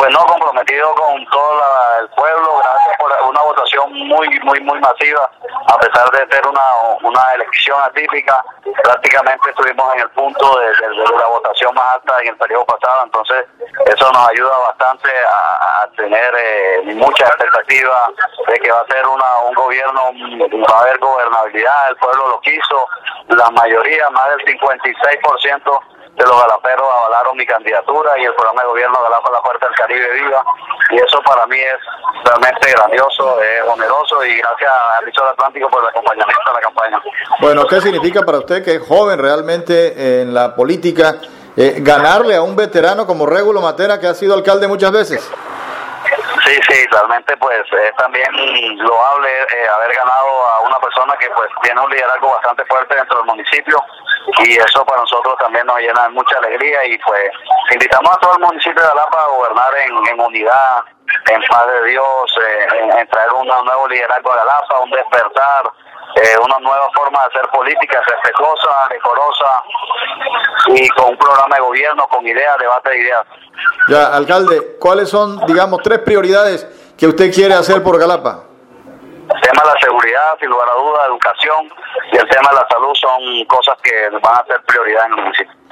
Pues no, comprometido con todo el pueblo, gracias por una votación muy masiva, a pesar de ser una elección atípica. Prácticamente estuvimos en el punto de la votación más alta en el periodo pasado, entonces eso nos ayuda bastante a tener mucha expectativa de que va a ser un gobierno, va a haber gobernabilidad. El pueblo lo quiso, la mayoría, más del 56% de los galaperos avalaron mi candidatura y el programa de gobierno Galapa La Puerta del Caribe Viva, y eso para mí es realmente grandioso, es oneroso, y gracias a Emisora Atlántico por el acompañamiento a la campaña. Bueno, ¿qué significa para usted, que es joven realmente en la política, ganarle a un veterano como Régulo Matera, que ha sido alcalde muchas veces? Sí, realmente pues es también loable haber ganado a una persona que pues tiene un liderazgo bastante fuerte dentro del municipio, y eso para nosotros también nos llena de mucha alegría, y pues invitamos a todo el municipio de Galapa a gobernar en unidad, en paz de Dios, en traer un nuevo liderazgo a Galapa, un despertar, una nueva forma de hacer política respetuosa, decorosa, y con un programa de gobierno, con ideas, debate de ideas. Ya, alcalde, ¿cuáles son, digamos, 3 prioridades que usted quiere hacer por Galapa? El tema de la seguridad, sin lugar a dudas, educación, y el tema de la salud son cosas que van a ser prioridad en el municipio.